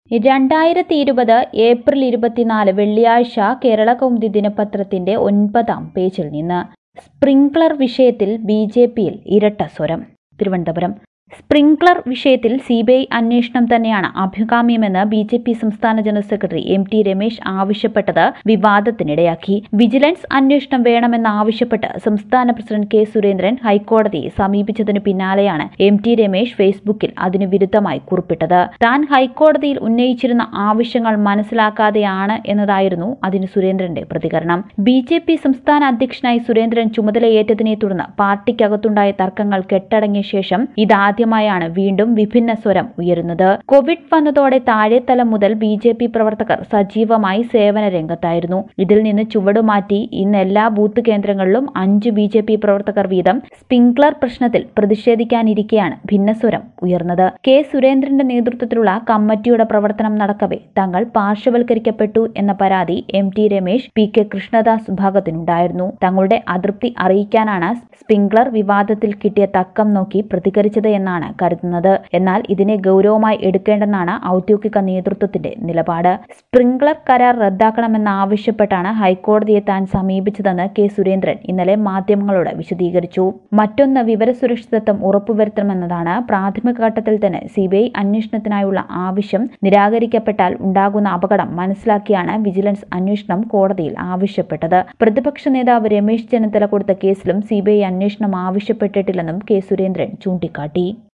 2020 April 24 വെള്ളിയാഴ്ച കേരളകൗമുദി ദിനപത്രത്തിന്റെ 9-ാം പേജിൽ നിന്ന് സ്പ്രിംഗ്ലർ വിഷയത്തിൽ ബിജെപിയിൽ ഇരട്ട സ്വരം. തിരുവനന്തപുരം. സ്പ്രിംഗ്ലർ വിഷയത്തിൽ സിബിഐ അന്വേഷണം തന്നെയാണ് അഭികാമ്യമെന്ന് ബിജെപി സംസ്ഥാന ജനറൽ സെക്രട്ടറി എം.ടി. രമേശ് ആവശ്യപ്പെട്ടത് വിവാദത്തിനിടയാക്കി. വിജിലൻസ് അന്വേഷണം വേണമെന്നാവശ്യപ്പെട്ട് സംസ്ഥാന പ്രസിഡന്റ് കെ. സുരേന്ദ്രൻ ഹൈക്കോടതിയെ സമീപിച്ചതിനു പിന്നാലെയാണ് എം.ടി. രമേശ് ഫേസ്ബുക്കിൽ അതിനു വിരുദ്ധമായി കുറിപ്പിട്ടത്. താൻ ഹൈക്കോടതിയിൽ ഉന്നയിച്ചിരുന്ന ആവശ്യങ്ങൾ മനസ്സിലാക്കാതെയാണ് എന്നതായിരുന്നു അതിന് സുരേന്ദ്രന്റെ പ്രതികരണം. ബിജെപി സംസ്ഥാന അധ്യക്ഷനായി സുരേന്ദ്രൻ ചുമതലയേറ്റതിനെ തുടർന്ന് പാർട്ടിക്കകത്തുണ്ടായ തർക്കങ്ങൾ കെട്ടടങ്ങിയ ശേഷം ഇതാദ്യമായാണ് വീണ്ടും വിഭിന്ന സ്വരം ഉയരുന്നത്. കോവിഡ് വന്നതോടെ താഴെത്തലം മുതൽ ബിജെപി പ്രവർത്തകർ സജീവമായി സേവന രംഗത്തായിരുന്നു. ഇതിൽ നിന്ന് ചുവടുമാറ്റി ഇന്ന് എല്ലാ ബൂത്ത് കേന്ദ്രങ്ങളിലും 5 ബിജെപി പ്രവർത്തകർ വീതം സ്പ്രിംഗ്ലർ പ്രശ്നത്തിൽ പ്രതിഷേധിക്കാനിരിക്കെയാണ് ഭിന്നസ്വരം ഉയർന്നത്. കെ. സുരേന്ദ്രന്റെ നേതൃത്വത്തിലുള്ള കമ്മിറ്റിയുടെ പ്രവർത്തനം നടക്കവെ തങ്ങൾ പാർശ്വവൽക്കരിക്കപ്പെട്ടു എന്ന പരാതി എം.ടി. രമേശ്, പി.കെ. കൃഷ്ണദാസ് വിഭാഗത്തിനുണ്ടായിരുന്നു. തങ്ങളുടെ അതൃപ്തി അറിയിക്കാനാണ് സ്പ്രിംഗ്ലർ വിവാദത്തിൽ കിട്ടിയ തക്കം നോക്കി പ്രതികരിച്ചത് എന്നാണ് കരുതുന്നത്. എന്നാൽ ഇതിനെ ഗൌരവമായി എടുക്കേണ്ടെന്നാണ് ഔദ്യോഗിക നേതൃത്വത്തിന്റെ നിലപാട്. സ്പ്രിംഗ്ലർ കരാർ റദ്ദാക്കണമെന്നാവശ്യപ്പെട്ടാണ് ഹൈക്കോടതിയെ താൻ സമീപിച്ചതെന്ന് കെ. സുരേന്ദ്രൻ ഇന്നലെ മാധ്യമങ്ങളോട് വിശദീകരിച്ചു. മറ്റൊന്ന് വിവരസുരക്ഷിതത്വം ഉറപ്പുവരുത്തണമെന്നതാണ്. പ്രാഥമിക ഘട്ടത്തിൽ തന്നെ സിബിഐ അന്വേഷണത്തിനായുള്ള ആവശ്യം നിരാകരിക്കപ്പെട്ടാൽ ഉണ്ടാകുന്ന അപകടം മനസ്സിലാക്കിയാണ് വിജിലൻസ് അന്വേഷണം കോടതിയിൽ ആവശ്യപ്പെട്ടത്. പ്രതിപക്ഷ നേതാവ് രമേശ് ചെന്നിത്തല കൊടുത്ത കേസിലും സിബിഐ അന്വേഷണം ആവശ്യപ്പെട്ടിട്ടില്ലെന്നും കെ. സുരേന്ദ്രൻ ചൂണ്ടിക്കാട്ടി.